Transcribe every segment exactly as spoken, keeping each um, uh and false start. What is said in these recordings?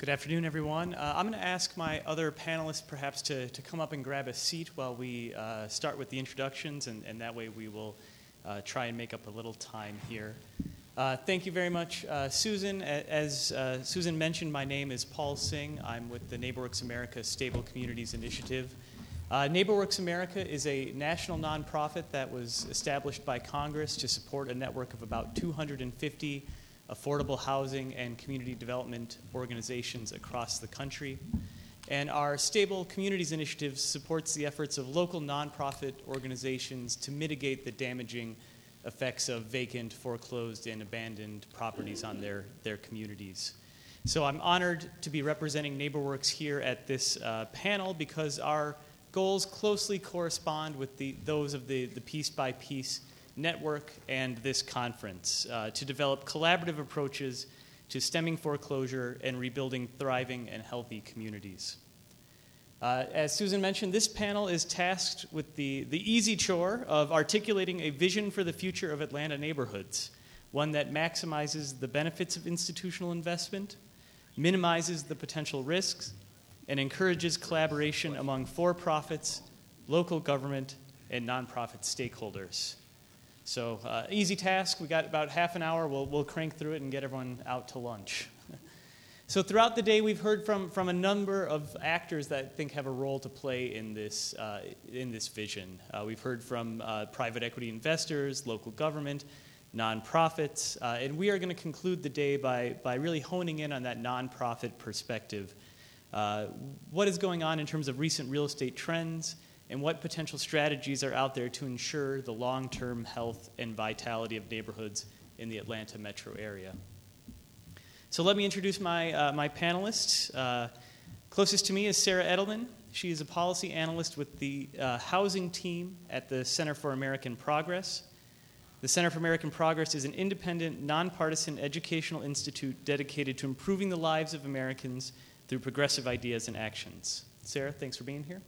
Good afternoon, everyone. Uh, I'm going to ask my other panelists perhaps to, to come up and grab a seat while we uh, start with the introductions, and, and that way we will uh, try and make up a little time here. Uh, thank you very much, uh, Susan. As uh, Susan mentioned, my name is Paul Singh. I'm with the NeighborWorks America Stable Communities Initiative. Uh, NeighborWorks America is a national nonprofit that was established by Congress to support a network of about two hundred fifty affordable housing and community development organizations across the country. And our Stable Communities Initiative supports the efforts of local nonprofit organizations to mitigate the damaging effects of vacant, foreclosed, and abandoned properties on their, their communities. So I'm honored to be representing NeighborWorks here at this uh, panel because our goals closely correspond with the, those of the, the Piece by Piece network and this conference uh, to develop collaborative approaches to stemming foreclosure and rebuilding thriving and healthy communities. Uh, as Susan mentioned, this panel is tasked with the, the easy chore of articulating a vision for the future of Atlanta neighborhoods, one that maximizes the benefits of institutional investment, minimizes the potential risks, and encourages collaboration among for-profits, local government, and nonprofit stakeholders. So, uh, easy task. We got about half an hour. We'll, we'll crank through it and get everyone out to lunch. So throughout the day, we've heard from, from a number of actors that I think have a role to play in this, uh, in this vision. Uh, we've heard from uh, private equity investors, local government, nonprofits, uh, and we are going to conclude the day by, by really honing in on that nonprofit perspective. Uh, what is going on in terms of recent real estate trends, and what potential strategies are out there to ensure the long-term health and vitality of neighborhoods in the Atlanta metro area. So let me introduce my, uh, my panelists. Uh, closest to me is Sarah Edelman. She is a policy analyst with the uh, housing team at the Center for American Progress. The Center for American Progress is an independent, nonpartisan educational institute dedicated to improving the lives of Americans through progressive ideas and actions. Sarah, thanks for being here.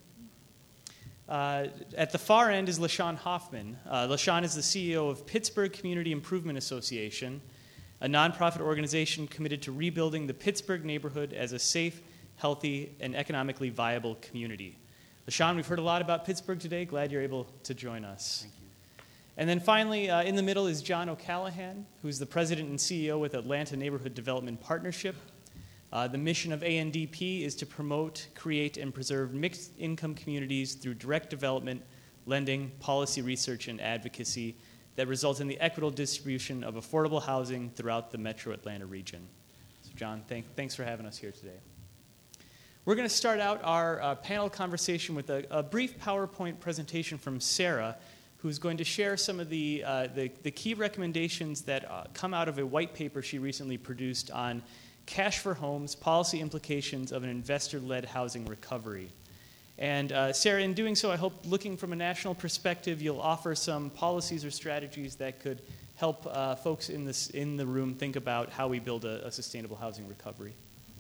Uh, at the far end is LaShawn Hoffman. Uh, LaShawn is the C E O of Pittsburgh Community Improvement Association, a nonprofit organization committed to rebuilding the Pittsburgh neighborhood as a safe, healthy, and economically viable community. LaShawn, we've heard a lot about Pittsburgh today. Glad you're able to join us. Thank you. And then finally, uh, in the middle is John O'Callaghan, who's the president and C E O with Atlanta Neighborhood Development Partnership. Uh, the mission of A N D P is to promote, create, and preserve mixed-income communities through direct development, lending, policy research, and advocacy that result in the equitable distribution of affordable housing throughout the metro Atlanta region. So, John, thank, thanks for having us here today. We're going to start out our uh, panel conversation with a, a brief PowerPoint presentation from Sarah, who's going to share some of the, uh, the, the key recommendations that uh, come out of a white paper she recently produced on Cash for Homes, Policy Implications of an Investor-Led Housing Recovery. And uh, Sarah, in doing so, I hope looking from a national perspective, you'll offer some policies or strategies that could help uh, folks in, this, in the room think about how we build a, a sustainable housing recovery.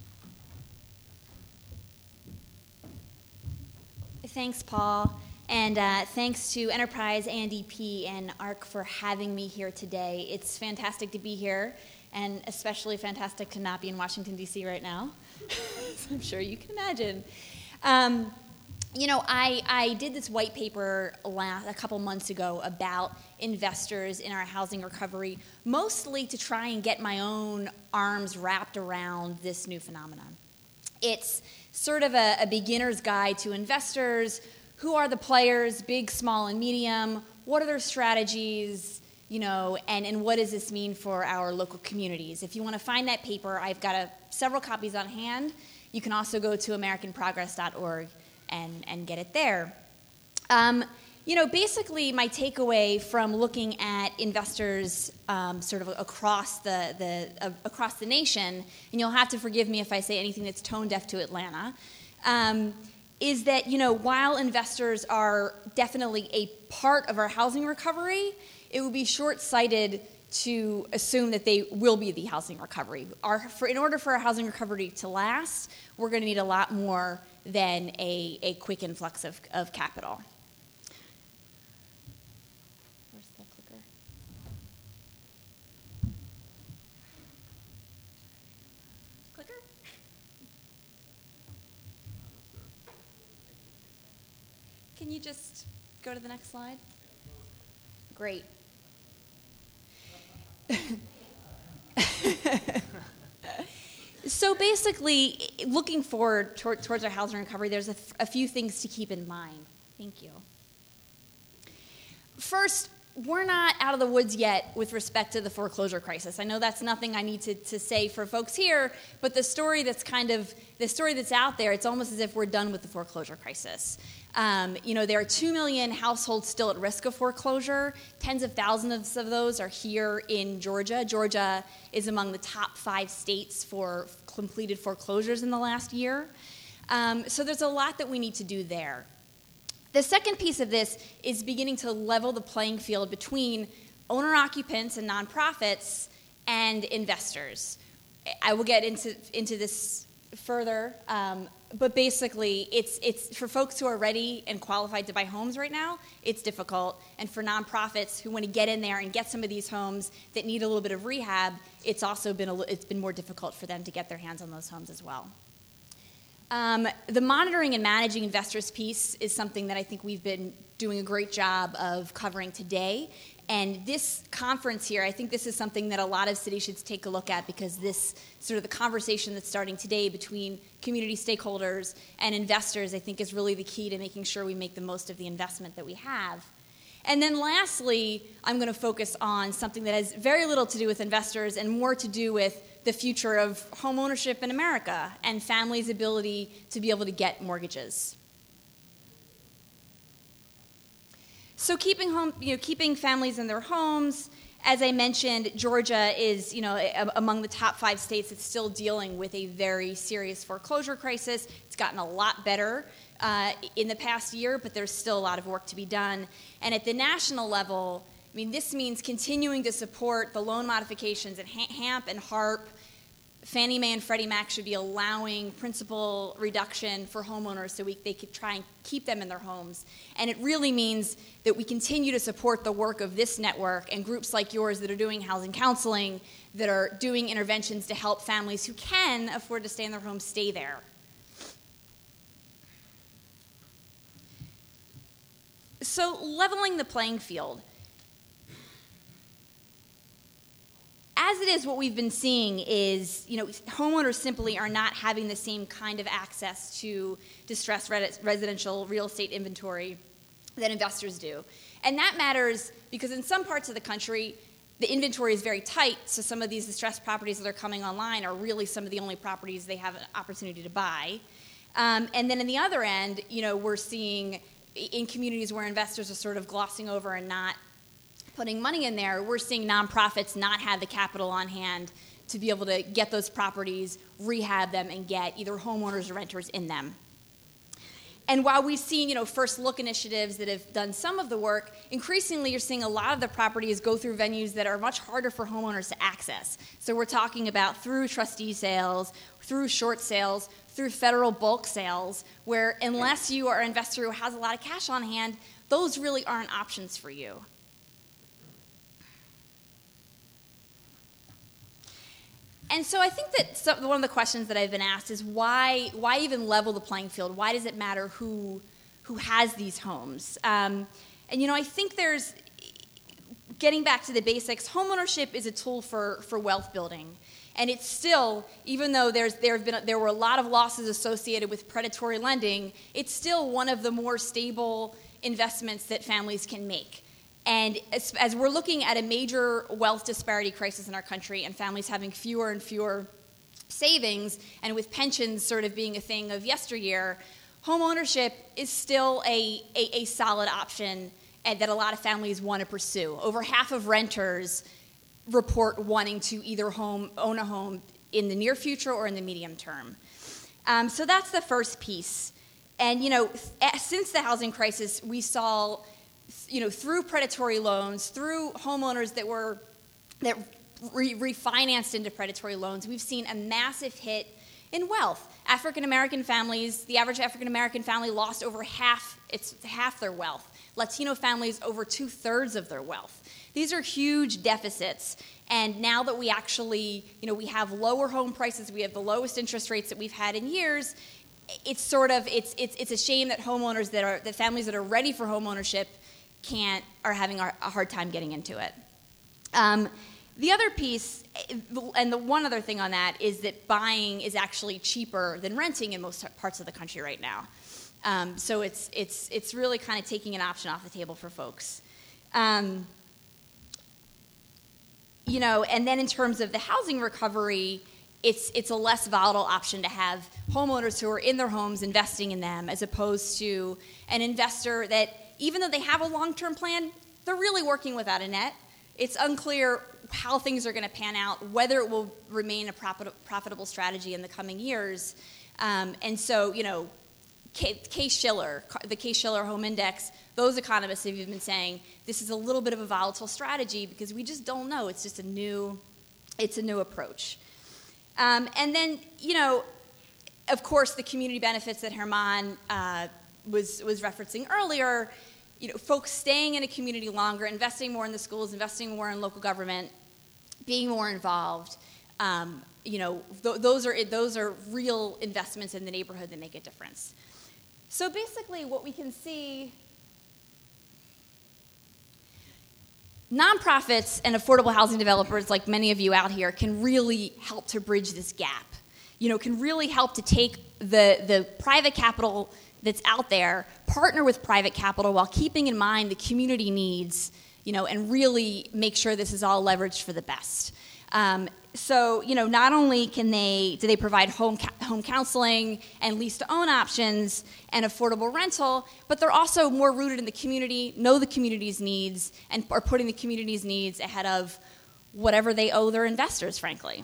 Thanks, Paul. And uh, thanks to Enterprise, A N D P, and A R C for having me here today. It's fantastic to be here, and especially fantastic to not be in Washington, D C right now. I'm sure you can imagine. Um, you know, I, I did this white paper last, a couple months ago about investors in our housing recovery, mostly to try and get my own arms wrapped around this new phenomenon. It's sort of a, a beginner's guide to investors. Who are the players, big, small, and medium? What are their strategies? You know, and, and what does this mean for our local communities? If you want to find that paper, I've got a, several copies on hand. You can also go to american progress dot org and, and get it there. Um, you know, basically my takeaway from looking at investors um, sort of across the, the uh, across the nation, and you'll have to forgive me if I say anything that's tone deaf to Atlanta, um, is that, you know, while investors are definitely a part of our housing recovery, it would be short-sighted to assume that they will be the housing recovery. Our, for, in order for our housing recovery to last, we're going to need a lot more than a, a quick influx of, of capital. Where's the clicker? Clicker? can you just go to the next slide? Great. So basically, looking forward toward, towards our housing recovery, there's a, f- a few things to keep in mind. Thank you. First, we're not out of the woods yet with respect to the foreclosure crisis. I know that's nothing I need to, to say for folks here, but the story that's kind of, the story that's out there, it's almost as if we're done with the foreclosure crisis. Um, you know, there are two million households still at risk of foreclosure. Tens of thousands of those are here in Georgia. Georgia is among the top five states for completed foreclosures in the last year. Um, so there's a lot that we need to do there. The second piece of this is beginning to level the playing field between owner-occupants and nonprofits and investors. I will get into, into this further, um, but basically it's, it's for folks who are ready and qualified to buy homes right now, it's difficult. And for nonprofits who want to get in there and get some of these homes that need a little bit of rehab, it's also been, a, it's been more difficult for them to get their hands on those homes as well. Um, the monitoring and managing investors piece is something that I think we've been doing a great job of covering today. And this conference here, I think this is something that a lot of cities should take a look at, because this sort of the conversation that's starting today between community stakeholders and investors, I think, is really the key to making sure we make the most of the investment that we have. And then lastly, I'm going to focus on something that has very little to do with investors and more to do with the future of home ownership in America and families' ability to be able to get mortgages. So keeping home, you know, keeping families in their homes, as I mentioned, Georgia is, you know, among the top five states that's still dealing with a very serious foreclosure crisis. It's gotten a lot better uh, in the past year, but there's still a lot of work to be done. And at the national level, I mean, this means continuing to support the loan modifications at HAMP and HARP. Fannie Mae and Freddie Mac should be allowing principal reduction for homeowners so we, they could try and keep them in their homes. And it really means that we continue to support the work of this network and groups like yours that are doing housing counseling, that are doing interventions to help families who can afford to stay in their homes stay there. So leveling the playing field. As it is, what we've been seeing is, you know, homeowners simply are not having the same kind of access to distressed residential real estate inventory that investors do. And that matters because in some parts of the country, the inventory is very tight, so some of these distressed properties that are coming online are really some of the only properties they have an opportunity to buy. Um, and then in the other end, you know, we're seeing in communities where investors are sort of glossing over and not putting money in there, we're seeing nonprofits not have the capital on hand to be able to get those properties, rehab them, and get either homeowners or renters in them. And while we've seen, you know, first look initiatives that have done some of the work, increasingly you're seeing a lot of the properties go through venues that are much harder for homeowners to access. So we're talking about through trustee sales, through short sales, through federal bulk sales, where unless you are an investor who has a lot of cash on hand, those really aren't options for you. And so I think that some, one of the questions that I've been asked is why why even level the playing field? Why does it matter who who has these homes? Um, and, you know, I think there's, getting back to the basics, homeownership is a tool for, for wealth building. And it's still, even though there's there have been there were a lot of losses associated with predatory lending, it's still one of the more stable investments that families can make. And as, as we're looking at a major wealth disparity crisis in our country and families having fewer and fewer savings, and with pensions sort of being a thing of yesteryear, home ownership is still a, a, a solid option and that a lot of families want to pursue. Over half of renters report wanting to either home, own a home in the near future or in the medium term. Um, so that's the first piece. And, you know, th- since the housing crisis, we saw, you know, through predatory loans, through homeowners that were that re- refinanced into predatory loans, we've seen a massive hit in wealth. African American families, the average African American family lost over half, it's half their wealth. Latino families, over two thirds of their wealth. These are huge deficits. And now that we actually, you know, we have lower home prices, we have the lowest interest rates that we've had in years, it's sort of it's it's it's a shame that homeowners that are that families that are ready for home ownership can't are having a hard time getting into it. Um, the other piece, and the one other thing on that, is that buying is actually cheaper than renting in most parts of the country right now. Um, so it's it's it's really kind of taking an option off the table for folks. Um, you know, and then in terms of the housing recovery, it's it's a less volatile option to have homeowners who are in their homes investing in them, as opposed to an investor that, even though they have a long-term plan, they're really working without a net. It's unclear how things are going to pan out, whether it will remain a profit, profitable strategy in the coming years. Um, and so, you know, Case-Shiller, the Case-Shiller Home Index, those economists have even been saying this is a little bit of a volatile strategy because we just don't know. It's just a new, it's a new approach. Um, and then, you know, of course, the community benefits that Herman uh, was was referencing earlier. You know, folks staying in a community longer, investing more in the schools, investing more in local government, being more involved. Um, you know, th- those are those are real investments in the neighborhood that make a difference. So basically, what we can see. Nonprofits and affordable housing developers, like many of you out here, can really help to bridge this gap. You know, can really help to take the, the private capital that's out there, partner with private capital while keeping in mind the community needs, you know, and really make sure this is all leveraged for the best. Um, so, you know, not only can they do they provide home home counseling and lease-to-own options and affordable rental, but they're also more rooted in the community, know the community's needs, and are putting the community's needs ahead of whatever they owe their investors, frankly.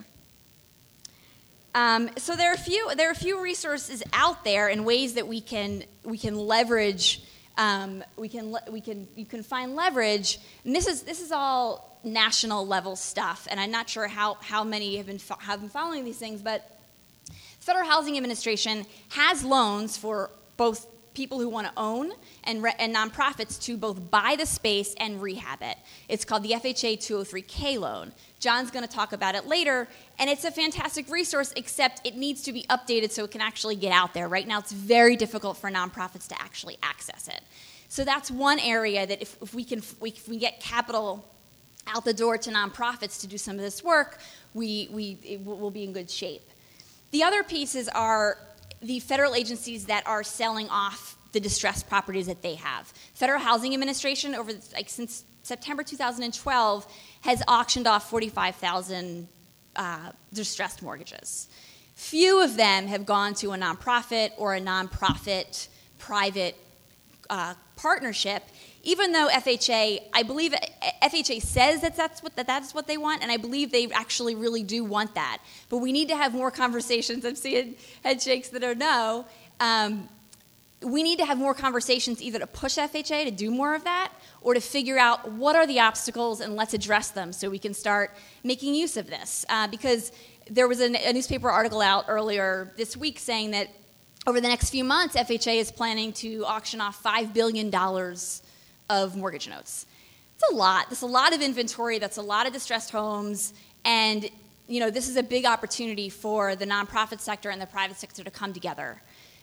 Um, so there are a few there are a few resources out there and ways that we can we can leverage. Um, we can we can you can find leverage, and this is this is all national level stuff, and I'm not sure how, how many have been fo- have been following these things, but the Federal Housing Administration has loans for both people who want to own and, re- and nonprofits to both buy the space and rehab it. It's called the F H A two oh three K loan. John's going to talk about it later, and it's a fantastic resource, except it needs to be updated so it can actually get out there. Right now, it's very difficult for nonprofits to actually access it. So that's one area that if, if we can if we, if we get capital out the door to nonprofits to do some of this work, we, we will be in good shape. The other pieces are the federal agencies that are selling off the distressed properties that they have. Federal Housing Administration, over like since September two thousand twelve, has auctioned off forty-five thousand uh, distressed mortgages. Few of them have gone to a nonprofit or a nonprofit private uh, partnership. Even though F H A, I believe F H A says that that's what that that's what they want, and I believe they actually really do want that. But we need to have more conversations. I'm seeing head shakes that are no. Um, we need to have more conversations either to push F H A to do more of that, or to figure out what are the obstacles and let's address them so we can start making use of this. Uh, because there was a, a newspaper article out earlier this week saying that over the next few months, F H A is planning to auction off five billion dollars of mortgage notes. It's a lot. That's a lot of inventory. That's a lot of distressed homes. And, you know, this is a big opportunity for the nonprofit sector and the private sector to come together.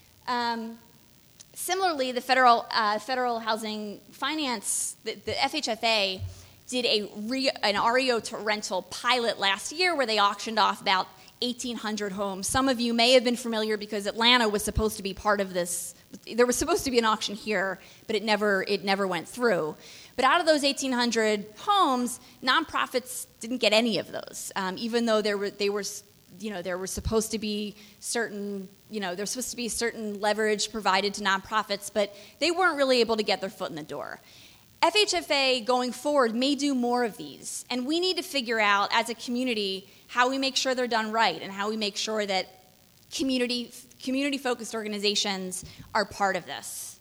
Um, similarly, the federal uh, federal housing finance, the, the F H F A, did a re, an R E O to rental pilot last year where they auctioned off about eighteen hundred homes. Some of you may have been familiar because Atlanta was supposed to be part of this. There was supposed to be an auction here, but it never it never went through. But out of those eighteen hundred homes, nonprofits didn't get any of those, um, even though there were they were you know there were supposed to be certain you know there was supposed to be certain leverage provided to nonprofits, but they weren't really able to get their foot in the door. F H F A going forward may do more of these, and we need to figure out as a community how we make sure they're done right and how we make sure that community community-focused organizations are part of this.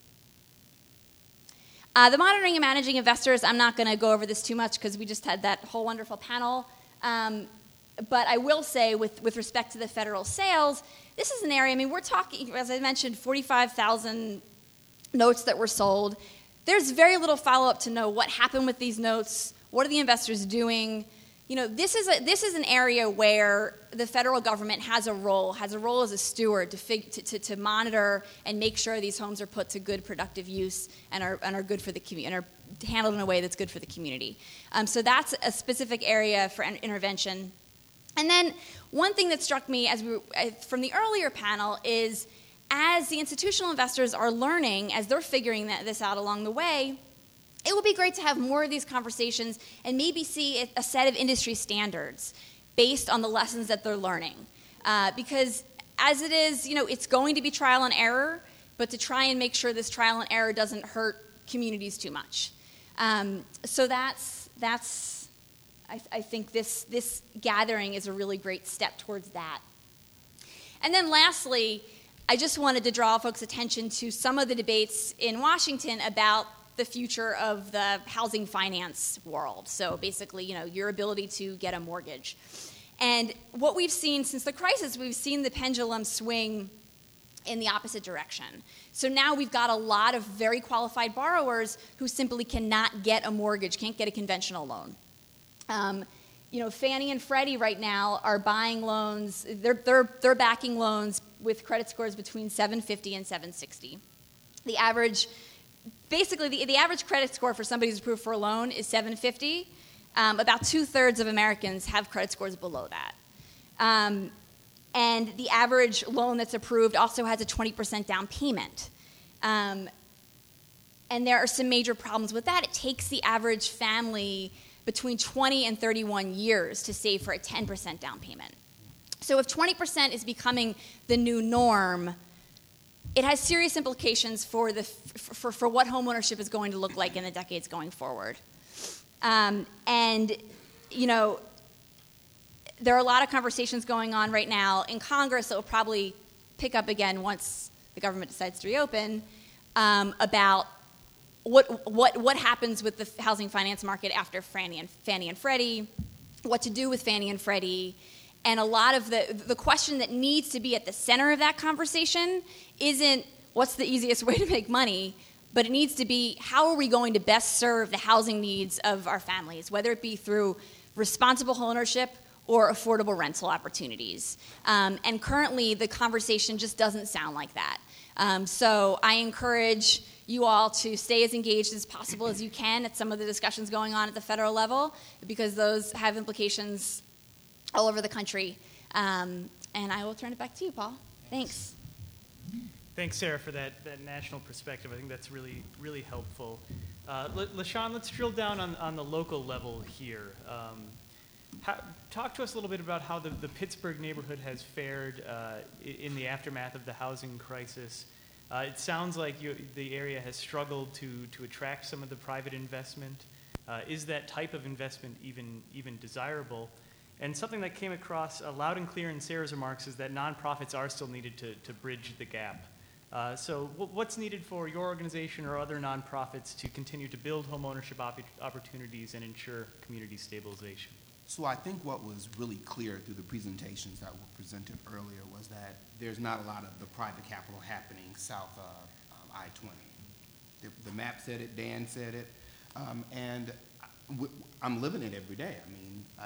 Uh, the monitoring and managing investors, I'm not going to go over this too much because we just had that whole wonderful panel. Um, but I will say with, with respect to the federal sales, this is an area, I mean, we're talking, as I mentioned, forty-five thousand notes that were sold. There's very little follow-up to know what happened with these notes, what are the investors doing. you know, this is a, this is an area where the federal government has a role, has a role as a steward to, fig, to, to, to monitor and make sure these homes are put to good, productive use and are, and are good for the community, and are handled in a way that's good for the community. Um, so that's a specific area for intervention. And then one thing that struck me as we were, from the earlier panel is as the institutional investors are learning, as they're figuring that, this out along the way, it would be great to have more of these conversations and maybe see a set of industry standards based on the lessons that they're learning. Uh, because as it is, you know, it's going to be trial and error, but to try and make sure this trial and error doesn't hurt communities too much. Um, so that's, that's I, I think this, this gathering is a really great step towards that. And then lastly, I just wanted to draw folks' attention to some of the debates in Washington about the future of the housing finance world. So basically, you know, your ability to get a mortgage. And what we've seen since the crisis, we've seen the pendulum swing in the opposite direction. So now we've got a lot of very qualified borrowers who simply cannot get a mortgage, can't get a conventional loan. Um, you know, Fannie and Freddie right now are buying loans, they're, they're, they're backing loans with credit scores between seven fifty and seven sixty. The average Basically, the, the average credit score for somebody who's approved for a loan is seven fifty. Um, about two-thirds of Americans have credit scores below that. Um, and the average loan that's approved also has a twenty percent down payment. Um, and there are some major problems with that. It takes the average family between twenty and thirty-one years to save for a ten percent down payment. So if twenty percent is becoming the new norm, it has serious implications for, the, for, for what homeownership is going to look like in the decades going forward. Um, and, you know, there are a lot of conversations going on right now in Congress that will probably pick up again once the government decides to reopen um, about what, what, what happens with the housing finance market after Fannie and, Fannie and Freddie, what to do with Fannie and Freddie. And a lot of the, the question that needs to be at the center of that conversation isn't what's the easiest way to make money, but it needs to be how are we going to best serve the housing needs of our families, whether it be through responsible homeownership or affordable rental opportunities. Um, and currently, the conversation just doesn't sound like that. Um, so I encourage you all to stay as engaged as possible as you can at some of the discussions going on at the federal level, because those have implications all over the country. Um, and I will turn it back to you, Paul. Thanks. Thanks, Sarah, for that, that national perspective. I think that's really, really helpful. Uh, La- LaShawn, let's drill down on, on the local level here. Um, how, talk to us a little bit about how the, the Pittsburgh neighborhood has fared uh, in the aftermath of the housing crisis. Uh, it sounds like you, the area has struggled to, to attract some of the private investment. Uh, is that type of investment even, even desirable? And something that came across uh, loud and clear in Sarah's remarks is that nonprofits are still needed to, to bridge the gap. Uh, so w- what's needed for your organization or other nonprofits to continue to build home ownership op- opportunities and ensure community stabilization? So I think what was really clear through the presentations that were presented earlier was that there's not a lot of the private capital happening south of um, I twenty. The, the map said it, Dan said it, um, and I, w- I'm living it every day. I mean, I,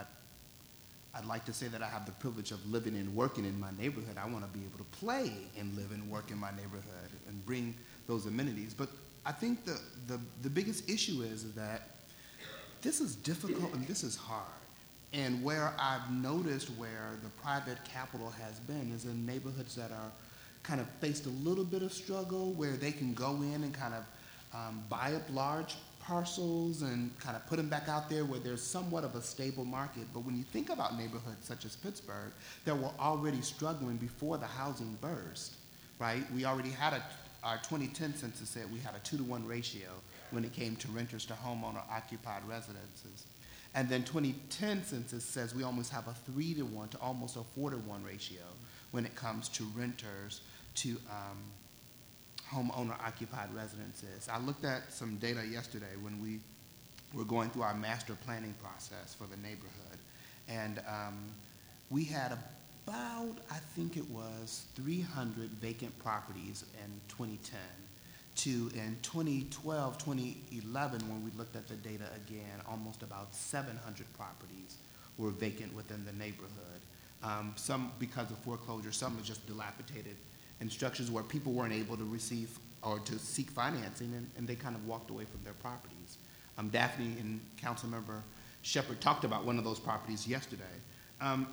I'd like to say that I have the privilege of living and working in my neighborhood. I want to be able to play and live and work in my neighborhood and bring those amenities. But I think the, the, the biggest issue is, is that this is difficult and this is hard. And where I've noticed where the private capital has been is in neighborhoods that are kind of faced a little bit of struggle, where they can go in and kind of um, buy up large parcels and kind of put them back out there where there's somewhat of a stable market. But when you think about neighborhoods such as Pittsburgh that were already struggling before the housing burst, right? We already had a, our twenty ten census said we had a two to one ratio when it came to renters to homeowner occupied residences. And then twenty ten census says we almost have a three to one to almost a four to one ratio when it comes to renters to um, homeowner occupied residences. I looked at some data yesterday when we were going through our master planning process for the neighborhood. And um, we had about, I think it was three hundred vacant properties in twenty ten to in twenty twelve, twenty eleven, when we looked at the data again, almost about seven hundred properties were vacant within the neighborhood. Um, some because of foreclosure, some are just dilapidated, and structures where people weren't able to receive or to seek financing, and, and they kind of walked away from their properties. Um, Daphne and Councilmember Shepherd talked about one of those properties yesterday. Um,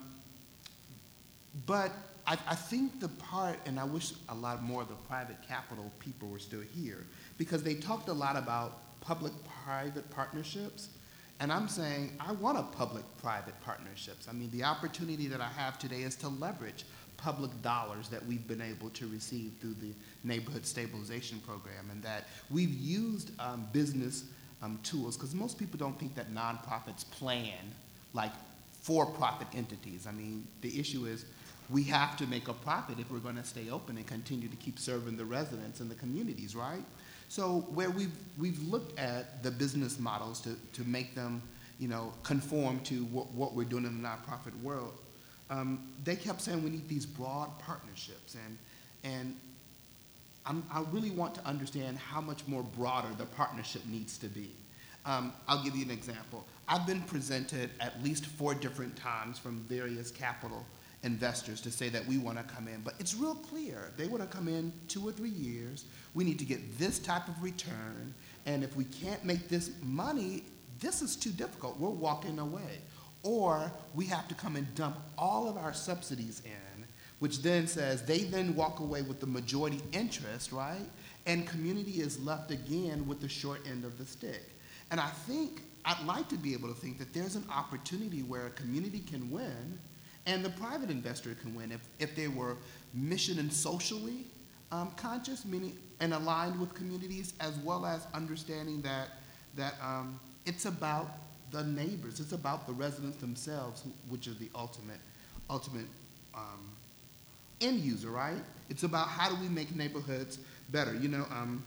but I, I think the part, and I wish a lot more of the private capital people were still here, because they talked a lot about public-private partnerships, and I'm saying I want a public-private partnerships. I mean, the opportunity that I have today is to leverage public dollars that we've been able to receive through the Neighborhood Stabilization Program, and that we've used um, business um, tools, because most people don't think that nonprofits plan like for-profit entities. I mean, the issue is we have to make a profit if we're going to stay open and continue to keep serving the residents and the communities, right? So where we've, we've looked at the business models to, to make them, you know, conform to what, what we're doing in the nonprofit world, um, they kept saying we need these broad partnerships. And, and I'm, I really want to understand how much more broader the partnership needs to be. Um, I'll give you an example. I've been presented at least four different times from various capital investors to say that we want to come in, but it's real clear. They want to come in two or three years. We need to get this type of return, and if we can't make this money, this is too difficult. We're walking away. Or we have to come and dump all of our subsidies in, which then says they then walk away with the majority interest, right? And community is left again with the short end of the stick. And I think, I'd like to be able to think that there's an opportunity where a community can win and the private investor can win if, if they were mission and socially um, conscious, meaning and aligned with communities, as well as understanding that that um, it's about the neighbors, it's about the residents themselves, who, which are the ultimate ultimate um, end user, right? It's about how do we make neighborhoods better, you know. Um,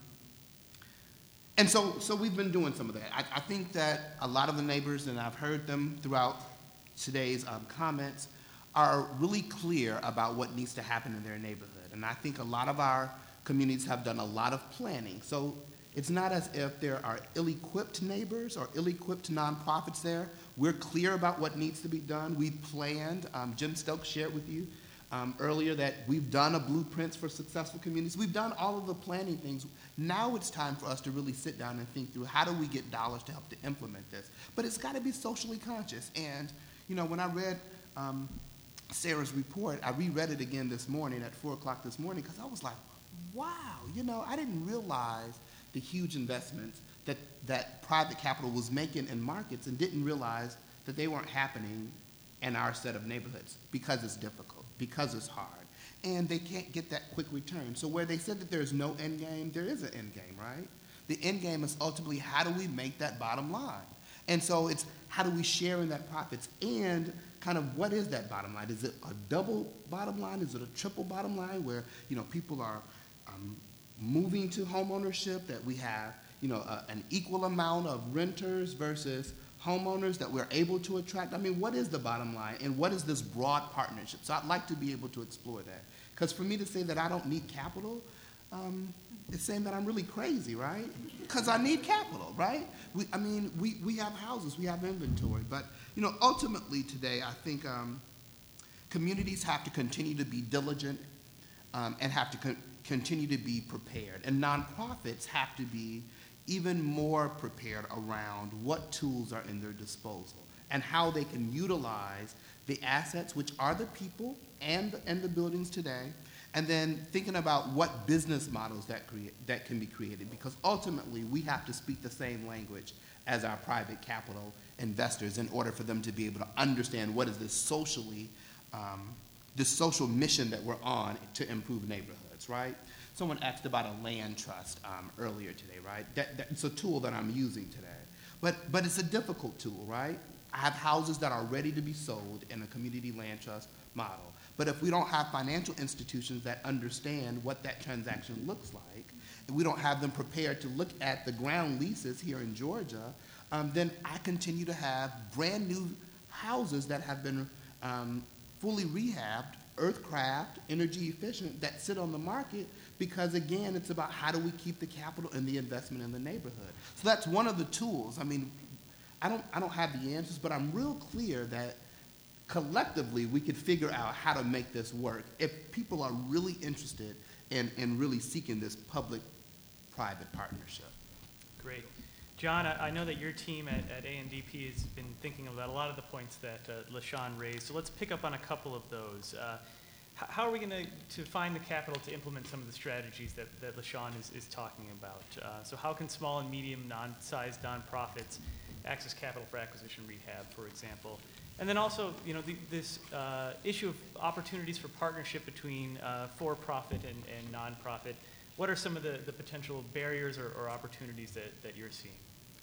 and so, so we've been doing some of that. I, I think that a lot of the neighbors, and I've heard them throughout today's um, comments, are really clear about what needs to happen in their neighborhood. And I think a lot of our communities have done a lot of planning. So it's not as if there are ill-equipped neighbors or ill-equipped nonprofits there. We're clear about what needs to be done. We've planned. Um, Jim Stokes shared with you um, earlier that we've done a blueprints for successful communities. We've done all of the planning things. Now it's time for us to really sit down and think through how do we get dollars to help to implement this. But it's got to be socially conscious. And, you know, when I read um, Sarah's report, I reread it again this morning at four o'clock this morning because I was like, wow, you know, I didn't realize the huge investments that, that private capital was making in markets and didn't realize that they weren't happening in our set of neighborhoods because it's difficult, because it's hard, and they can't get that quick return. So where they said that there's no end game, there is an end game, right? The end game is ultimately how do we make that bottom line? And so it's how do we share in that profits and kind of what is that bottom line? Is it a double bottom line? Is it a triple bottom line where, you know, people are um, moving to home ownership, that we have, you know, a, an equal amount of renters versus homeowners that we're able to attract? I mean, what is the bottom line and what is this broad partnership? So I'd like to be able to explore that. Because for me to say that I don't need capital, um, it's saying that I'm really crazy, right? Because I need capital, right? We, I mean, we, we have houses, we have inventory. But, you know, ultimately today, I think um, communities have to continue to be diligent um, and have to con- continue to be prepared. And nonprofits have to be even more prepared around what tools are in their disposal and how they can utilize the assets, which are the people and the, and the buildings today, and then thinking about what business models that create that can be created, because ultimately we have to speak the same language as our private capital investors in order for them to be able to understand what is this socially, um, this social mission that we're on to improve neighborhoods, right? Someone asked about a land trust um, earlier today, right? That, that, it's a tool that I'm using today, but but it's a difficult tool, right? I have houses that are ready to be sold in a community land trust model. But if we don't have financial institutions that understand what that transaction looks like, and we don't have them prepared to look at the ground leases here in Georgia, um, then I continue to have brand new houses that have been um, fully rehabbed, earthcraft, energy efficient, that sit on the market because, again, it's about how do we keep the capital and the investment in the neighborhood. So that's one of the tools. I mean, I don't, I don't have the answers, but I'm real clear that collectively we could figure out how to make this work if people are really interested in, in really seeking this public-private partnership. Great. John, I I know that your team at, at A N D P has been thinking about a lot of the points that uh, LaShawn raised, so let's pick up on a couple of those. Uh, h- how are we going to find the capital to implement some of the strategies that, that LaShawn is, is talking about? Uh, so how can small and medium non-sized nonprofits access capital for acquisition rehab, for example? And then also, you know, the, this uh, issue of opportunities for partnership between uh, for-profit and, and nonprofit. What are some of the, the potential barriers or, or opportunities that, that you're seeing?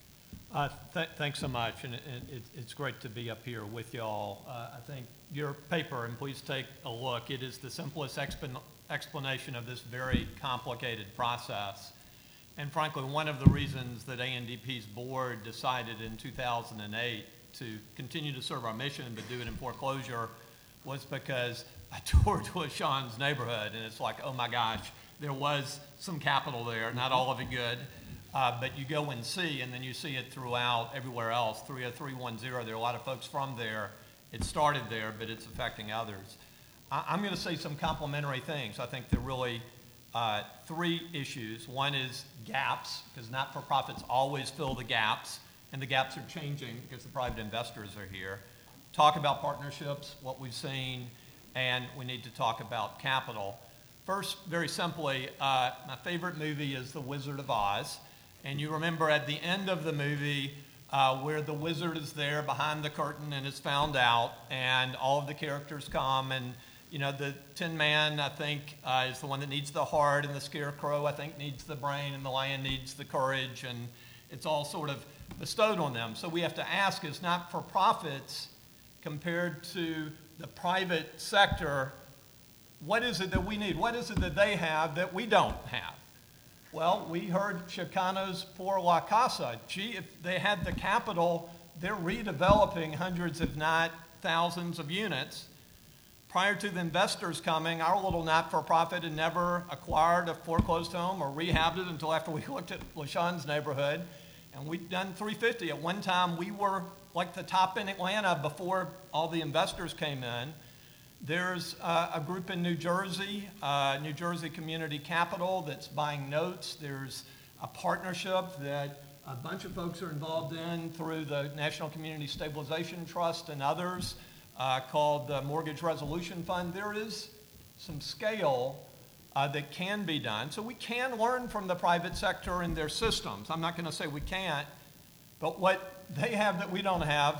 Uh, th- thanks so much, and it, it, it's great to be up here with y'all. Uh, I think your paper, and please take a look, it is the simplest exp- explanation of this very complicated process. And frankly, one of the reasons that A N D P's board decided in two thousand eight to continue to serve our mission but do it in foreclosure was because I toured LaShawn's neighborhood, and it's like, oh my gosh, there was some capital there, not all of it good. Uh, but you go and see, and then you see it throughout everywhere else. three oh three one zero, there are a lot of folks from there. It started there, but it's affecting others. I, I'm going to say some complementary things. I think there are really uh, three issues. One is gaps, because not-for-profits always fill the gaps, and the gaps are changing because the private investors are here. Talk about partnerships, what we've seen, and we need to talk about capital. First, very simply, uh, my favorite movie is The Wizard of Oz. And you remember at the end of the movie uh, where the wizard is there behind the curtain and is found out, and all of the characters come, and you know the Tin Man, I think, uh, is the one that needs the heart, and the Scarecrow, I think, needs the brain, and the Lion needs the courage, and it's all sort of bestowed on them. So we have to ask, is not-for-profits compared to the private sector, what is it that we need? What is it that they have that we don't have? Well, we heard Chicano's Por La Casa. Gee, if they had the capital, they're redeveloping hundreds, if not thousands of units. Prior to the investors coming, our little not-for-profit had never acquired a foreclosed home or rehabbed it until after we looked at LaShawn's neighborhood. And we'd done three fifty. At one time, we were like the top in Atlanta before all the investors came in. There's uh, a group in New Jersey, uh, New Jersey Community Capital, that's buying notes. There's a partnership that a bunch of folks are involved in through the National Community Stabilization Trust and others uh, called the Mortgage Resolution Fund. There is some scale uh, that can be done. So we can learn from the private sector and their systems. I'm not going to say we can't, but what they have that we don't have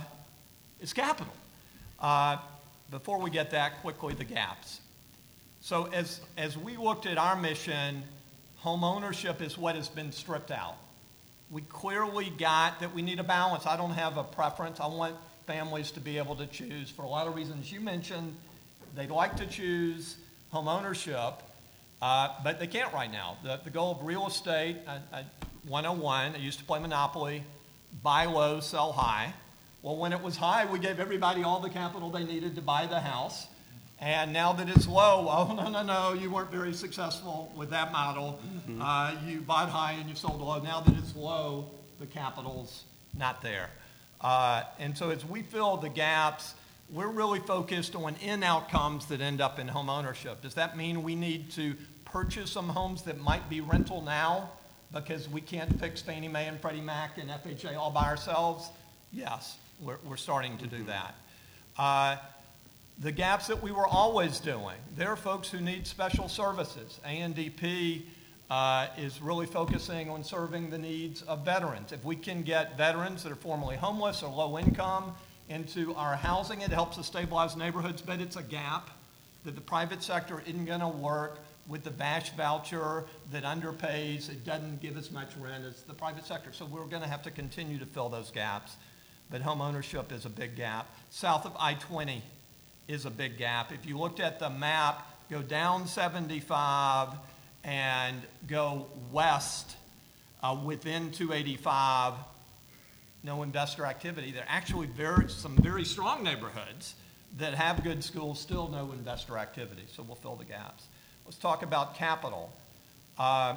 is capital. Uh, Before we get that, quickly, the gaps. So as, as we looked at our mission, home ownership is what has been stripped out. We clearly got that we need a balance. I don't have a preference. I want families to be able to choose for a lot of reasons you mentioned. They'd like to choose home ownership, uh, but they can't right now. The, the goal of real estate, uh, uh, one oh one, I used to play Monopoly, buy low, sell high. Well, when it was high, we gave everybody all the capital they needed to buy the house. And now that it's low, oh, no, no, no, you weren't very successful with that model. Mm-hmm. Uh, you bought high and you sold low. Now that it's low, the capital's not there. Uh, and so as we fill the gaps, we're really focused on end outcomes that end up in home ownership. Does that mean we need to purchase some homes that might be rental now because we can't fix Fannie Mae and Freddie Mac and F H A all by ourselves? Yes. We're, we're starting to do that. Uh, the gaps that we were always doing, there are folks who need special services. A N D P uh, is really focusing on serving the needs of veterans. If we can get veterans that are formerly homeless or low income into our housing, it helps us stabilize neighborhoods, but it's a gap that the private sector isn't going to work with the V A S H voucher that underpays. It doesn't give as much rent as the private sector. So we're going to have to continue to fill those gaps. But home ownership is a big gap. South of I twenty is a big gap. If you looked at the map, go down seventy-five and go west uh, within two eighty-five, no investor activity. There are actually very, some very strong neighborhoods that have good schools, still no investor activity. So we'll fill the gaps. Let's talk about capital. Uh,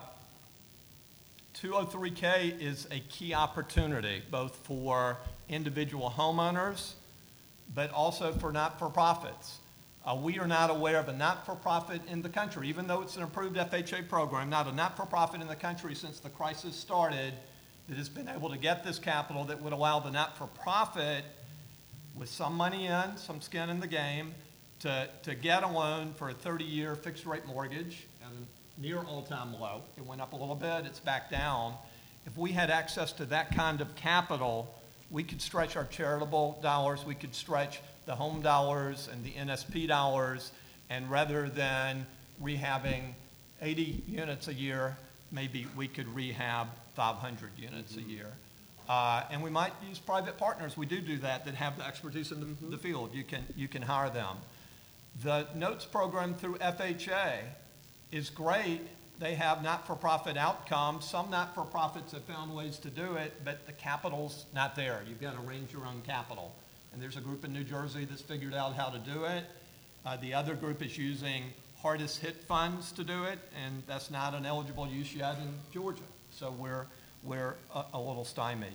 two oh three K is a key opportunity both for individual homeowners, but also for not-for-profits. Uh, we are not aware of a not-for-profit in the country, even though it's an approved F H A program, not a not-for-profit in the country since the crisis started that has been able to get this capital that would allow the not-for-profit with some money in, some skin in the game, to, to get a loan for a thirty-year fixed-rate mortgage at a near all-time low. It went up a little bit, it's back down. If we had access to that kind of capital, we could stretch our charitable dollars, we could stretch the home dollars and the N S P dollars, and rather than rehabbing eighty units a year, maybe we could rehab five hundred units mm-hmm. a year. Uh, and we might use private partners. We do do that, that have the expertise in the, mm-hmm. the field. You can, you can hire them. The notes program through F H A is great. They have not-for-profit outcomes. Some not-for-profits have found ways to do it, but the capital's not there. You've got to arrange your own capital. And there's a group in New Jersey that's figured out how to do it. Uh, the other group is using hardest hit funds to do it, and that's not an eligible use yet in Georgia. So we're, we're a, a little stymied.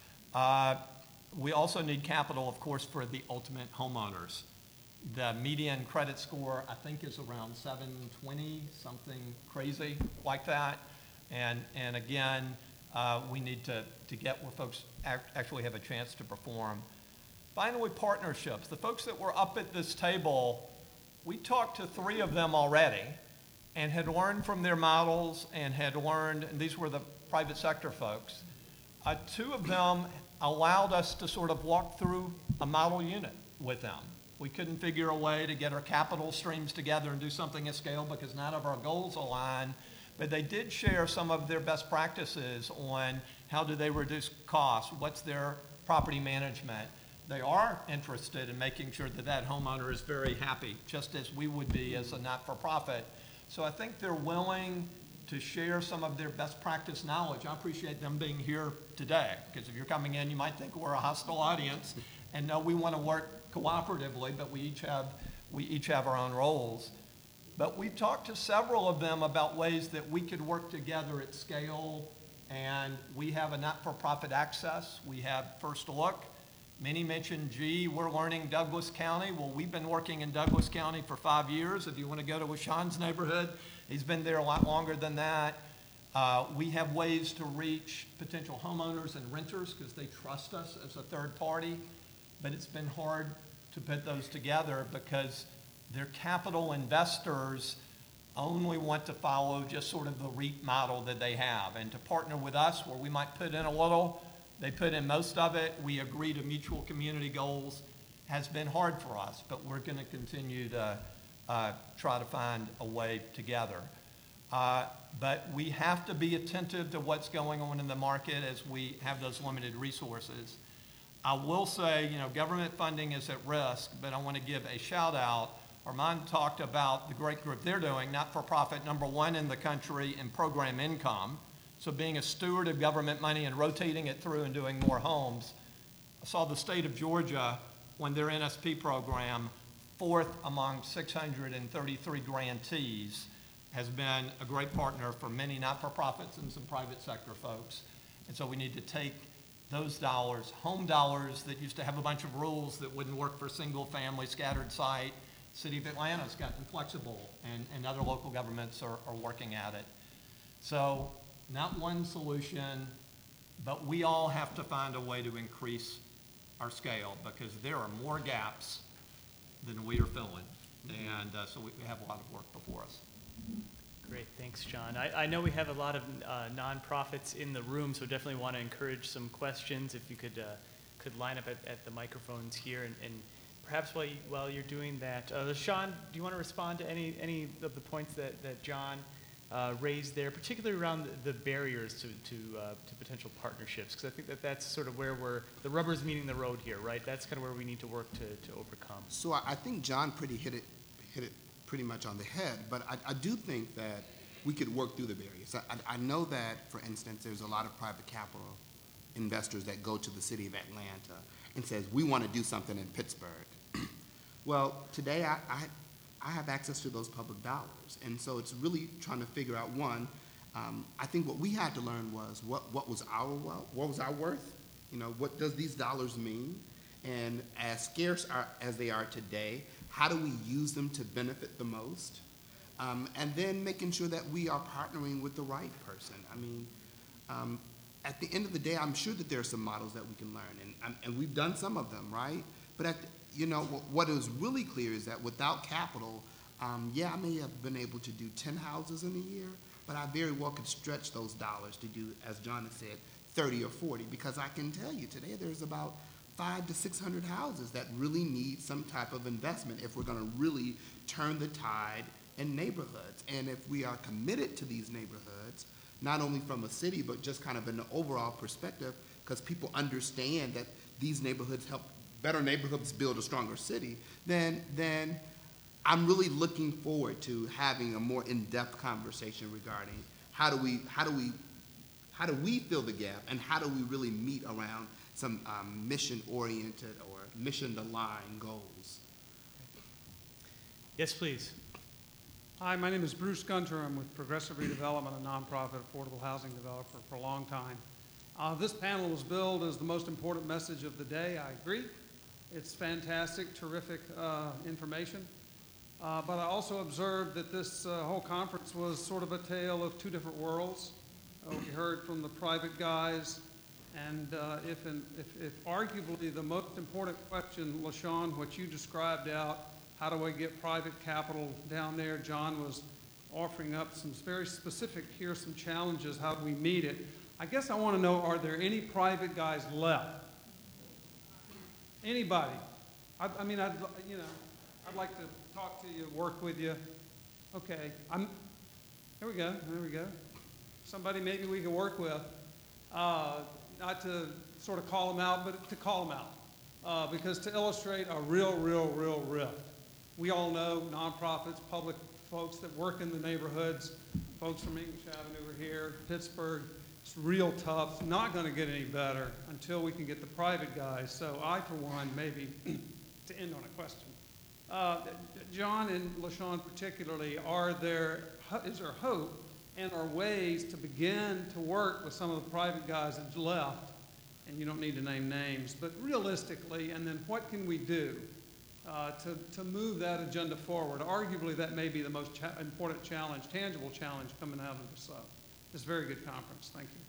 Uh, we also need capital, of course, for the ultimate homeowners. The median credit score, I think, is around seven twenty, something crazy like that. And, and again, uh, we need to, to get where folks act, actually have a chance to perform. Finally, partnerships. The folks that were up at this table, we talked to three of them already and had learned from their models and had learned, and these were the private sector folks. Uh, two of them allowed us to sort of walk through a model unit with them. We couldn't figure a way to get our capital streams together and do something at scale because none of our goals align, but they did share some of their best practices on how do they reduce costs, what's their property management. They are interested in making sure that that homeowner is very happy, just as we would be as a not-for-profit. So I think they're willing to share some of their best practice knowledge. I appreciate them being here today, because if you're coming in, you might think we're a hostile audience, and no, we want to work cooperatively, but we each have we each have our own roles. But we've talked to several of them about ways that we could work together at scale, and we have a not-for-profit access. We have First Look. Many mentioned, gee, we're learning Douglas County. Well, we've been working in Douglas County for five years. If you want to go to Washawn's neighborhood, he's been there a lot longer than that. Uh, we have ways to reach potential homeowners and renters because they trust us as a third party. But it's been hard to put those together because their capital investors only want to follow just sort of the REIT model that they have. And to partner with us where we might put in a little, they put in most of it, we agree to mutual community goals, has been hard for us, but we're going to continue to uh, try to find a way together. Uh, but we have to be attentive to what's going on in the market as we have those limited resources. I will say, you know, government funding is at risk, but I want to give a shout out. Armand talked about the great group they're doing, not-for-profit, number one in the country in program income. So being a steward of government money and rotating it through and doing more homes. I saw the state of Georgia, when their N S P program, fourth among six hundred thirty-three grantees, has been a great partner for many not-for-profits and some private sector folks. And so we need to take those dollars, home dollars that used to have a bunch of rules that wouldn't work for single-family scattered site. City of Atlanta's gotten flexible, and, and other local governments are, are working at it. So not one solution, but we all have to find a way to increase our scale because there are more gaps than we are filling. And uh, so we, we have a lot of work before us. Great, thanks, John. I, I know we have a lot of uh, nonprofits in the room, so definitely want to encourage some questions. If you could uh, could line up at, at the microphones here, and, and perhaps while you, while you're doing that, uh, Sean, do you want to respond to any any of the points that that John uh, raised there, particularly around the, the barriers to to uh, to potential partnerships? Because I think that that's sort of where we're the rubber's meeting the road here, right? That's kind of where we need to work to to overcome. So I, I think John pretty hit it hit it. pretty much on the head, but I, I do think that we could work through the barriers. I, I know that, for instance, there's a lot of private capital investors that go to the city of Atlanta and says, we want to do something in Pittsburgh. Well, today I, I, I have access to those public dollars, and so it's really trying to figure out, one, um, I think what we had to learn was what, what was our what was our worth? You know, what does these dollars mean? And as scarce are, as they are today, how do we use them to benefit the most? Um, and then making sure that we are partnering with the right person. I mean, um, at the end of the day, I'm sure that there are some models that we can learn, and, um, and we've done some of them, right? But at the, you know, what is really clear is that without capital, um, yeah, I may have been able to do ten houses in a year, but I very well could stretch those dollars to do, as John has said, thirty or forty, because I can tell you today there's about five to six hundred houses that really need some type of investment if we're going to really turn the tide in neighborhoods. And if we are committed to these neighborhoods, not only from a city, but just kind of an overall perspective, because people understand that these neighborhoods help, better neighborhoods build a stronger city, then, then I'm really looking forward to having a more in-depth conversation regarding how do we, how do we, how do we fill the gap, and how do we really meet around some um, mission-oriented or mission-aligned goals. Yes, please. Hi, my name is Bruce Gunter. I'm with Progressive Redevelopment, a nonprofit affordable housing developer for a long time. Uh, this panel was billed as the most important message of the day. I agree. It's fantastic, terrific uh, information. Uh, but I also observed that this uh, whole conference was sort of a tale of two different worlds. Uh, we heard from the private guys, and uh, if, in, if, if arguably the most important question, LaShawn, what you described out, how do I get private capital down there? John was offering up some very specific, here's some challenges, how do we meet it? I guess I want to know, are there any private guys left? Anybody? I, I mean, I'd, you know, I'd like to talk to you, work with you. Okay, I'm, there we go, there we go. Somebody maybe we can work with. Uh, not to sort of call them out, but to call them out. Uh, because to illustrate a real, real, real rift. We all know nonprofits, public folks that work in the neighborhoods, folks from English Avenue are here, Pittsburgh. It's real tough. It's not going to get any better until we can get the private guys. So I, for one, maybe to end on a question. Uh, John and LaShawn particularly, are there, is there hope and are ways to begin to work with some of the private guys that left, and you don't need to name names, but realistically, and then what can we do uh, to, to move that agenda forward? Arguably, that may be the most cha- important challenge, tangible challenge coming out of this, uh, this very good conference. Thank you.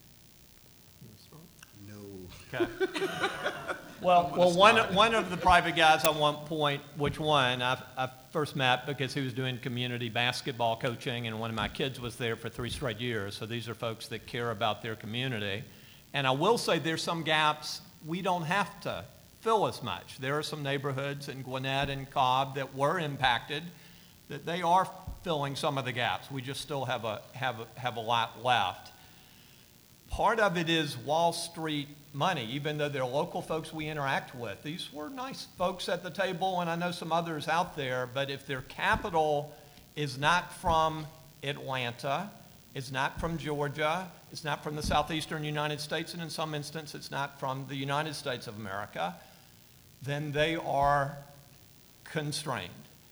No. Okay. Well, well, one, one of the private guys I want point, which one, I, I first met because he was doing community basketball coaching, and one of my kids was there for three straight years. So these are folks that care about their community. And I will say there's some gaps we don't have to fill as much. There are some neighborhoods in Gwinnett and Cobb that were impacted, that they are filling some of the gaps. We just still have a, have a, have a lot left. Part of it is Wall Street money, even though they're local folks we interact with. These were nice folks at the table, and I know some others out there, but if their capital is not from Atlanta, it's not from Georgia, it's not from the southeastern United States, and in some instances it's not from the United States of America, then they are constrained.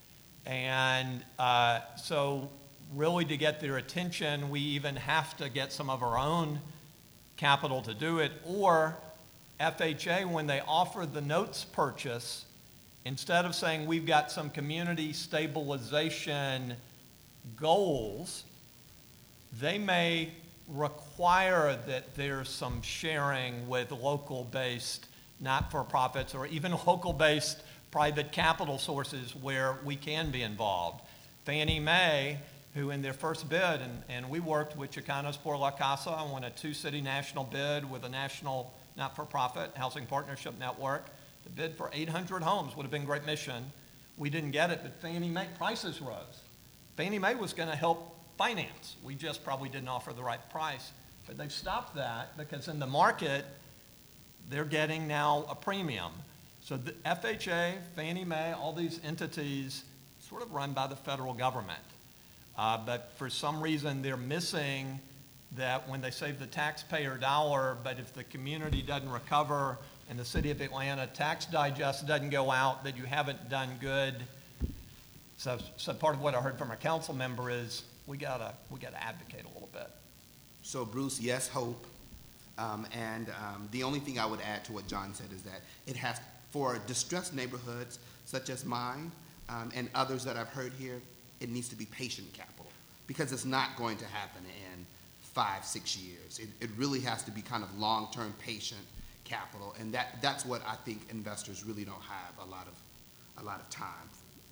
And uh, so really to get their attention, we even have to get some of our own capital to do it, or F H A, when they offer the notes purchase, instead of saying we've got some community stabilization goals, they may require that there's some sharing with local-based not-for-profits or even local-based private capital sources where we can be involved. Fannie Mae, who in their first bid, and, and we worked with Chicanos por la Casa and won a two-city national bid with a national not-for-profit housing partnership network. The bid for eight hundred homes would have been Great Mission. We didn't get it, but Fannie Mae prices rose. Fannie Mae was going to help finance. We just probably didn't offer the right price. But they've stopped that because in the market, they're getting now a premium. So the F H A, Fannie Mae, all these entities sort of run by the federal government. Uh, but for some reason, they're missing that when they save the taxpayer dollar, but if the community doesn't recover and the city of Atlanta tax digest doesn't go out, that you haven't done good. So, so part of what I heard from our council member is we gotta we gotta advocate a little bit. So Bruce, yes, hope. Um, and um, the only thing I would add to what John said is that it has For distressed neighborhoods such as mine um, and others that I've heard here, it needs to be patient capital because it's not going to happen in five, six years. It, it really has to be kind of long-term patient capital, and that, that's what I think investors really don't have a lot of, a lot of time.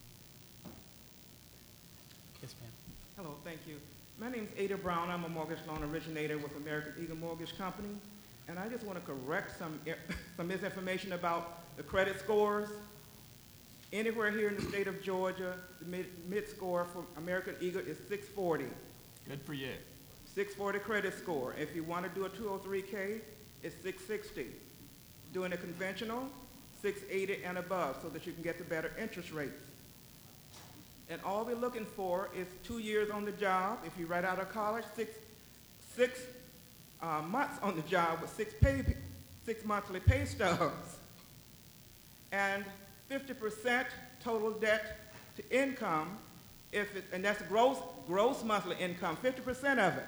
Yes, ma'am. Hello, thank you. My name is Ada Brown. I'm a mortgage loan originator with American Eagle Mortgage Company. And I just want to correct some, some misinformation about the credit scores. Anywhere here in the state of Georgia, the mid, mid score for American Eagle is six forty. Good for you. six forty credit score. If you want to do a two oh three K, it's six sixty. Doing a conventional, six eighty and above so that you can get the better interest rates. And all we're looking for is two years on the job. If you right out of college, six, six uh, months on the job with six, pay, six monthly pay stubs. And fifty percent total debt to income, if it, and that's gross, gross monthly income, fifty percent of it.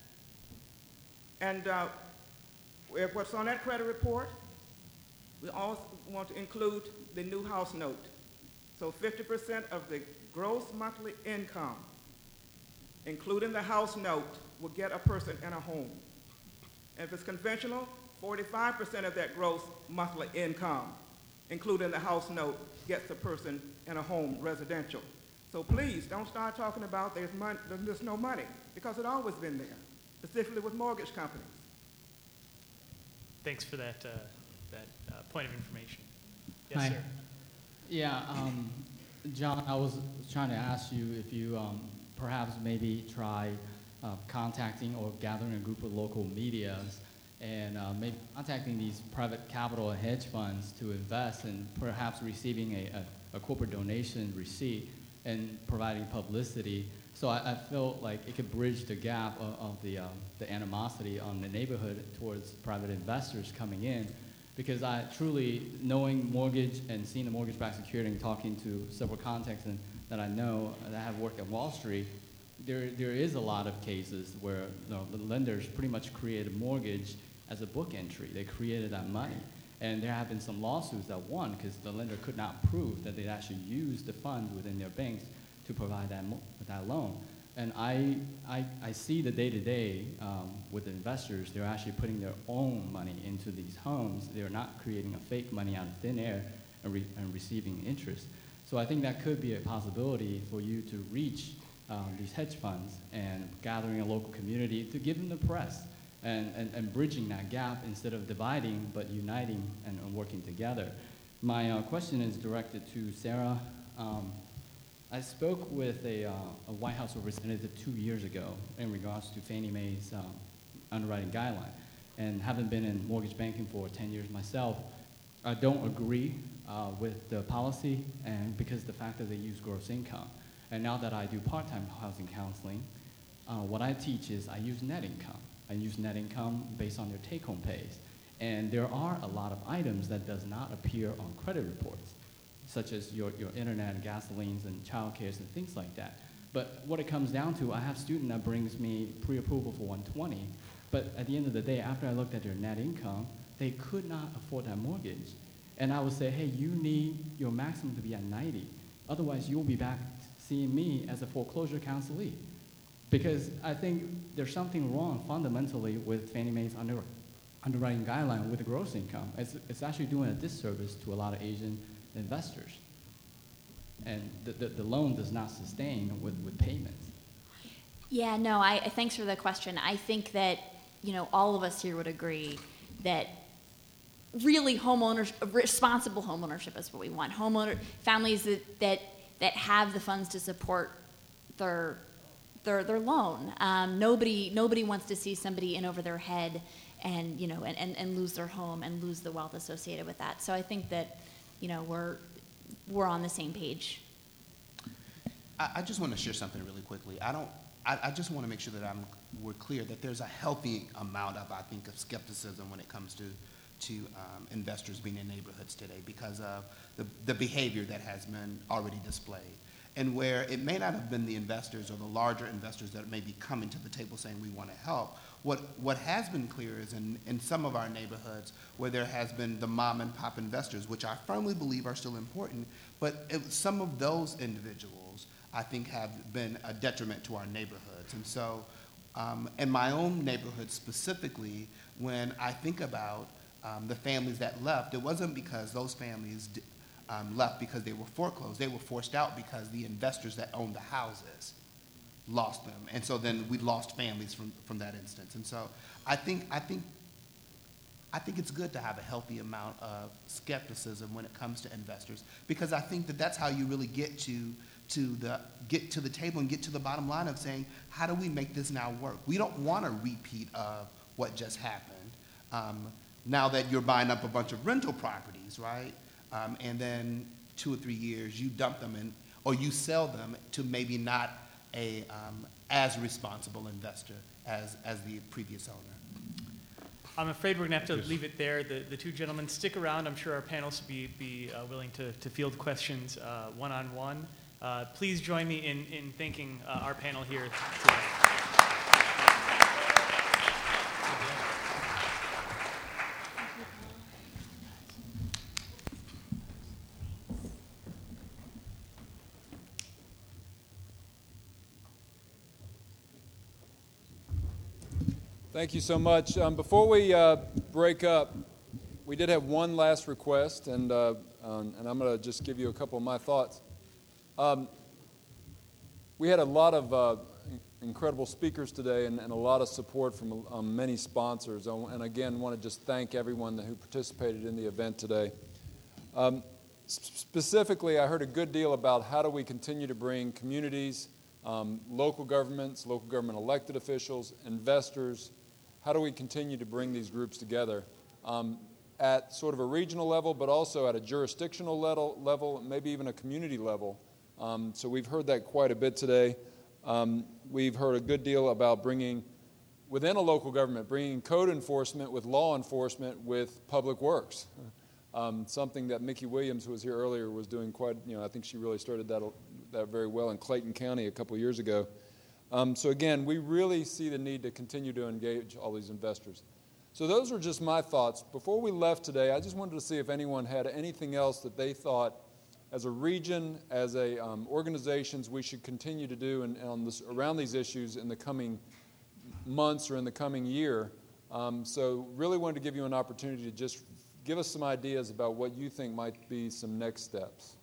And uh, if what's on that credit report, we also want to include the new house note. So fifty percent of the gross monthly income, including the house note, will get a person in a home. And if it's conventional, forty-five percent of that gross monthly income, including the house note, gets a person in a home, residential. So please, don't start talking about there's, money, there's no money, because it's always been there, specifically with mortgage companies. Thanks for that, uh, that uh, point of information. Yes, Hi. sir. Yeah, um, John, I was trying to ask you if you um, perhaps maybe try uh, contacting or gathering a group of local medias and uh, maybe contacting these private capital and hedge funds to invest and perhaps receiving a, a, a corporate donation receipt and providing publicity. So I, I felt like it could bridge the gap of, of the, uh, the animosity on the neighborhood towards private investors coming in. Because I truly, knowing mortgage and seeing the mortgage-backed security and talking to several contacts and, that I know that have worked at Wall Street, there, there is a lot of cases where you know, the lenders pretty much created a mortgage as a book entry. They created that money. And there have been some lawsuits that won because the lender could not prove that they'd actually used the funds within their banks to provide that, that loan. And I, I, I see the day-to-day um, with the investors, they're actually putting their own money into these homes. They're not creating a fake money out of thin air and, re and receiving interest. So I think that could be a possibility for you to reach um, these hedge funds and gathering a local community to give them the press and, and, and bridging that gap instead of dividing but uniting and, and working together. My uh, question is directed to Sarah. Um, I spoke with a, uh, a White House representative two years ago in regards to Fannie Mae's um, underwriting guideline. And having been in mortgage banking for ten years myself, I don't agree uh, with the policy and because the fact that they use gross income. And now that I do part-time housing counseling, uh, what I teach is I use net income. I use net income based on their take-home pays. And there are a lot of items that does not appear on credit reports, such as your, your internet, gasolines, and child cares and things like that. But what it comes down to, I have a student that brings me pre-approval for one twenty, but at the end of the day, after I looked at their net income, they could not afford that mortgage. And I would say, hey, you need your maximum to be at ninety. Otherwise, you'll be back seeing me as a foreclosure counselee. Because I think there's something wrong fundamentally with Fannie Mae's under, underwriting guideline with the gross income. It's, it's actually doing a disservice to a lot of Asian investors. And the, the, the loan does not sustain with, with payments. Yeah, no, I, I thanks for the question. I think that, you know, all of us here would agree that really homeowners, responsible homeownership is what we want. Homeowner families that, that, that have the funds to support their their their loan. Um, nobody nobody wants to see somebody in over their head and, you know, and, and, and lose their home and lose the wealth associated with that. So I think that, you know, we're we're on the same page. I, I just want to share something really quickly. I don't. I, I just want to make sure that I'm we're clear that there's a healthy amount of I think of skepticism when it comes to to um, investors being in neighborhoods today because of the the behavior that has been already displayed. and where it may not have been the investors or the larger investors that may be coming to the table saying we want to help. What, what has been clear is in, in some of our neighborhoods where there has been the mom and pop investors, which I firmly believe are still important, but it, some of those individuals I think have been a detriment to our neighborhoods. And so um, in my own neighborhood specifically, when I think about um, the families that left, it wasn't because those families d- um, left because they were foreclosed. They were forced out because the investors that owned the houses lost them. And so then we lost families from, from that instance. And so I think, I think, I think it's good to have a healthy amount of skepticism when it comes to investors, because I think that that's how you really get to to the get to the table and get to the bottom line of saying, how do we make this now work? We don't want a repeat of what just happened. Um, now that you're buying up a bunch of rental properties, right? Um, and then two or three years you dump them in, or you sell them to maybe not a um, as responsible investor as as the previous owner. I'm afraid we're going to have to leave it there. The, the two gentlemen stick around. I'm sure our panelists will be, be uh, willing to, to field questions uh, one-on-one. Uh, please join me in, in thanking uh, our panel here today. Thank you so much. Um, before we uh, break up, we did have one last request, and, uh, um, and I'm going to just give you a couple of my thoughts. Um, we had a lot of uh, incredible speakers today and, and a lot of support from um, many sponsors. And again, want to just thank everyone who participated in the event today. Um, specifically, I heard a good deal about how do we continue to bring communities, um, local governments, local government elected officials, investors, how do we continue to bring these groups together um, at sort of a regional level, but also at a jurisdictional level, level maybe even a community level. Um, so we've heard that quite a bit today. Um, we've heard a good deal about bringing, within a local government, bringing code enforcement with law enforcement with public works. Um, something that Mickey Williams, who was here earlier, was doing quite, you know, I think she really started that, that very well in Clayton County a couple years ago. Um, so again, we really see the need to continue to engage all these investors. So those were just my thoughts. Before we left today, I just wanted to see if anyone had anything else that they thought as a region, as a um, organizations, we should continue to do and, and on this, around these issues in the coming months or in the coming year. Um, so really wanted to give you an opportunity to just give us some ideas about what you think might be some next steps.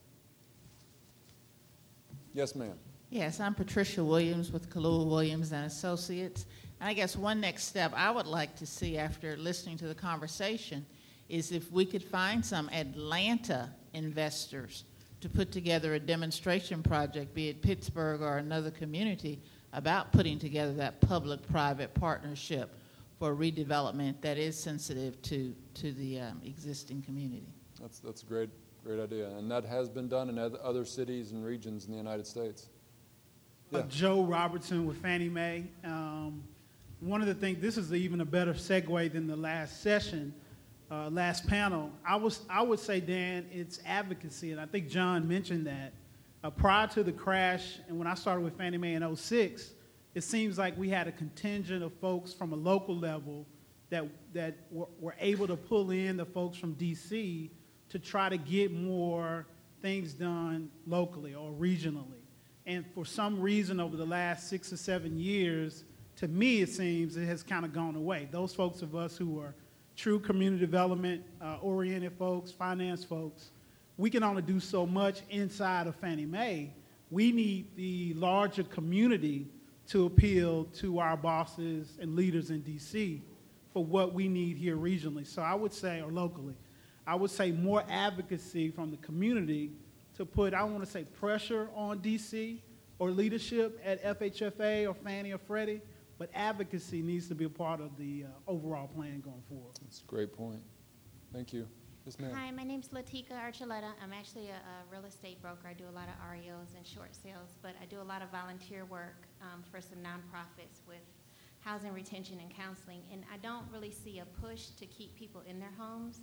Yes, ma'am. Yes, I'm Patricia Williams with Kalua Williams and Associates. And I guess one next step I would like to see after listening to the conversation is if we could find some Atlanta investors to put together a demonstration project, be it Pittsburgh or another community, about putting together that public-private partnership for redevelopment that is sensitive to, to the um, existing community. That's, that's a great, great idea. And that has been done in other cities and regions in the United States. Yeah. Uh, Joe Robertson with Fannie Mae. Um, one of the things, this is even a better segue than the last session, uh, last panel. I was, I would say, Dan, it's advocacy, and I think John mentioned that. Uh, prior to the crash, and when I started with Fannie Mae in oh six, it seems like we had a contingent of folks from a local level that, that were, were able to pull in the folks from D C to try to get more things done locally or regionally. And for some reason over the last six or seven years, to me it seems it has kind of gone away. Those folks of us who are true community development uh, oriented folks, finance folks, we can only do so much inside of Fannie Mae. We need the larger community to appeal to our bosses and leaders in D C for what we need here regionally. So I would say, or locally, I would say more advocacy from the community to put, I don't want to say pressure on D C or leadership at F H F A or Fannie or Freddie, but advocacy needs to be a part of the uh, overall plan going forward. That's a great point. Thank you. Yes, ma'am. Hi, my name's Latika Archuleta. I'm actually a, a real estate broker. I do a lot of R E Os and short sales, but I do a lot of volunteer work um, for some nonprofits with housing retention and counseling, and I don't really see a push to keep people in their homes.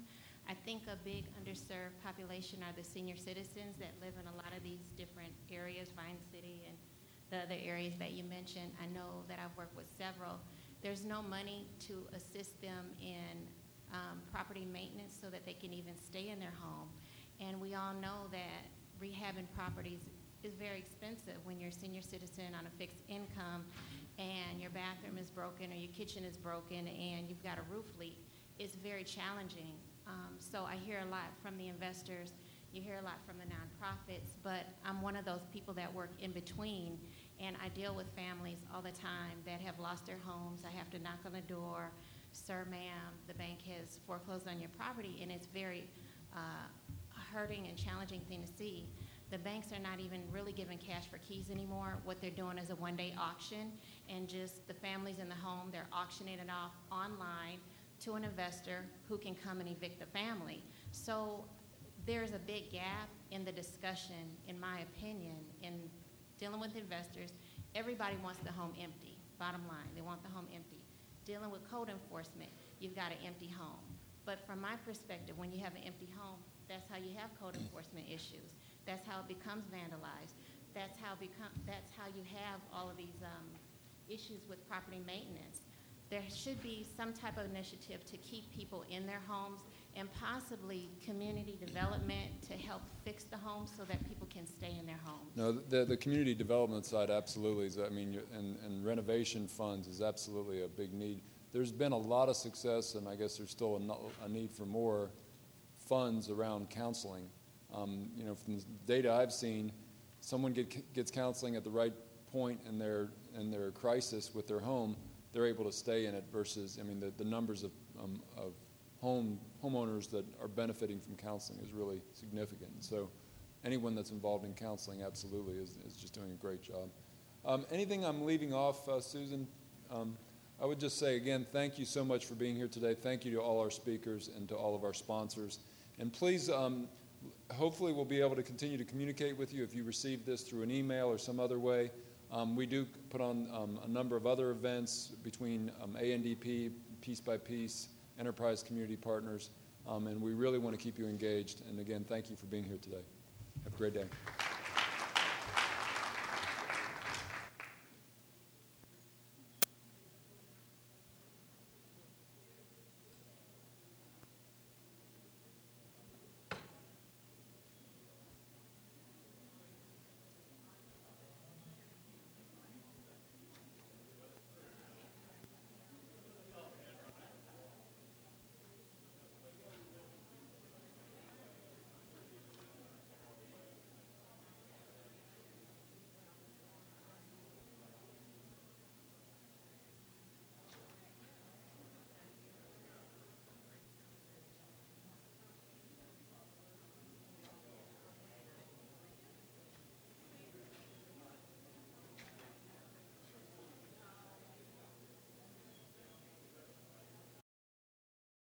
I think a big underserved population are the senior citizens that live in a lot of these different areas, Vine City and the other areas that you mentioned. I know that I've worked with several. There's no money to assist them in um, property maintenance so that they can even stay in their home. And we all know that rehabbing properties is very expensive when you're a senior citizen on a fixed income and your bathroom is broken or your kitchen is broken and you've got a roof leak. It's very challenging. Um, so I hear a lot from the investors, you hear a lot from the nonprofits, but I'm one of those people that work in between, and I deal with families all the time that have lost their homes. I have to knock on the door, sir, ma'am, the bank has foreclosed on your property, and it's very uh, hurting and challenging thing to see. The banks are not even really giving cash for keys anymore. What they're doing is a one-day auction, and just the families in the home, they're auctioning it off online to an investor who can come and evict the family. So there's a big gap in the discussion, in my opinion, in dealing with investors. Everybody wants the home empty, bottom line. They want the home empty. Dealing with code enforcement, you've got an empty home. But from my perspective, when you have an empty home, that's how you have code enforcement issues. That's how it becomes vandalized. That's how, become, that's how you have all of these um, issues with property maintenance. There should be some type of initiative to keep people in their homes and possibly community development to help fix the homes so that people can stay in their homes. No, the, the community development side absolutely is, I mean, and, and renovation funds is absolutely a big need. There's been a lot of success, and I guess there's still a, no, a need for more funds around counseling. Um, you know, from the data I've seen, someone get, gets counseling at the right point in their, in their crisis with their home, they're able to stay in it versus, I mean, the, the numbers of, um, of home homeowners that are benefiting from counseling is really significant. And so anyone that's involved in counseling absolutely is, is just doing a great job. Um, anything I'm leaving off, uh, Susan? Um, I would just say, again, thank you so much for being here today. Thank you to all our speakers and to all of our sponsors. And please, um, hopefully we'll be able to continue to communicate with you if you receive this through an email or some other way. Um, we do put on um, a number of other events between um, A N D P, Piece by Piece, Enterprise Community Partners, um, and we really want to keep you engaged. And again, thank you for being here today. Have a great day.